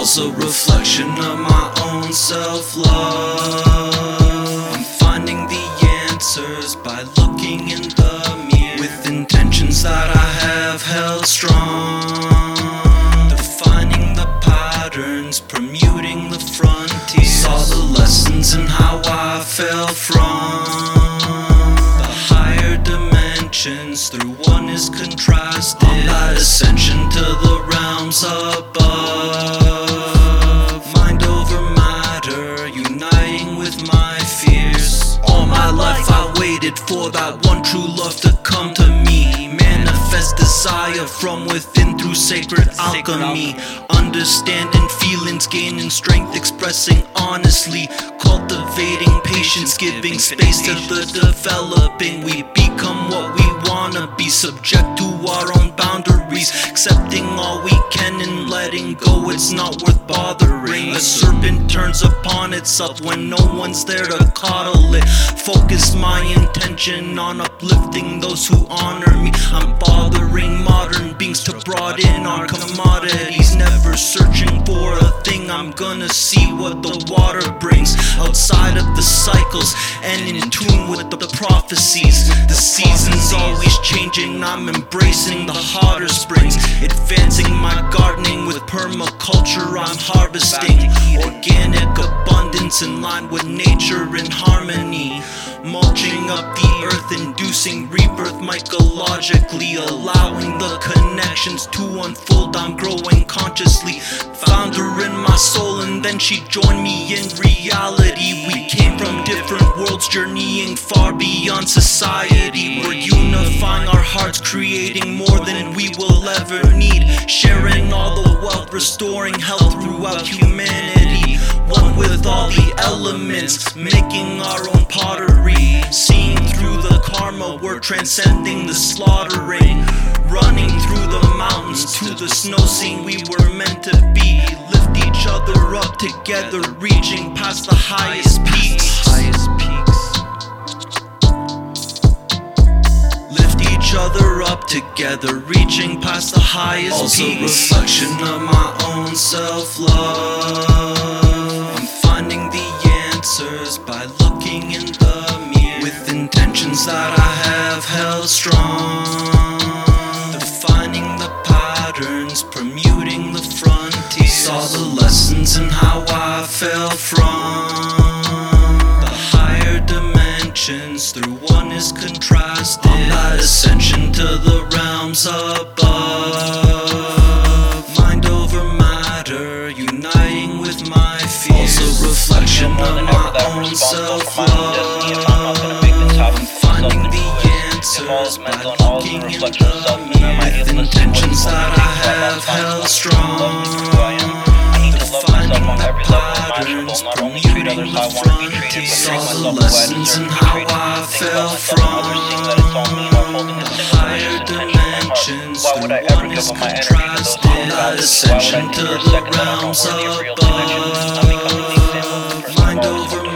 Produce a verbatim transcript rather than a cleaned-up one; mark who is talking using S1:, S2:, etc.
S1: also reflection of my own self-love. I'm finding the answers by looking in the mirror, with intentions that I have held strong, defining the patterns, permuting the frontiers. Saw the lessons and how I fell from the higher dimensions, through one is contrasted. On that ascension to the realms above, mind over matter, uniting with my fears. All my life I waited for that one true love to come to me, manifest desire from within through sacred alchemy, understanding feelings, gaining strength, expressing honestly, cultivating patience, giving space to the developing. We become what we wanna be, subject to our own boundaries, accepting all we can and letting go, it's not worth bothering. A serpent turns upon itself when no one's there to coddle it. Focus my intention on uplifting those who honor me. I'm bothering modern beings to broaden our commodities, never searching for a thing. I'm gonna see what the water brings, outside of the cycles and in tune with the prophecies. The seasons always changing, I'm embracing the hotter springs, advancing my gardening with permaculture. I'm harvesting organic abundance in line with nature in harmony, mulching up the earth, inducing rebirth mycologically, allowing the connections to unfold. I'm growing consciously, found her in my soul and then she joined me in reality. We came from different worlds, journeying far beyond society. We're unifying our hearts, creating more than we will ever need, sharing all the wealth, restoring health throughout humanity, one with all the elements, making our own pottery, seeing through the karma, we're transcending the slaughtering, running through the mountains to the snow scene we were meant to be, lift each other up together, reaching past the highest peaks, highest peaks. Lift each other up together, reaching past the highest also peaks. Also reflection of my own self-love. I'm finding the answers by looking in the mirror, with intentions that I have held strong, defining the patterns, permuting the frontiers. Saw the lessons and how I fell from the higher dimensions, through one is contrasted. On that ascension to the realms above, mind over matter, uniting with my fears. Also reflection of my own self-love. I'm finding the answers by looking in the mirror, with intentions that I have held strong, defining the patterns, permuting the frontiers. Saw the lessons and how I fell from the higher dimensions, through one is contrasted. That ascension to the realms above, mind over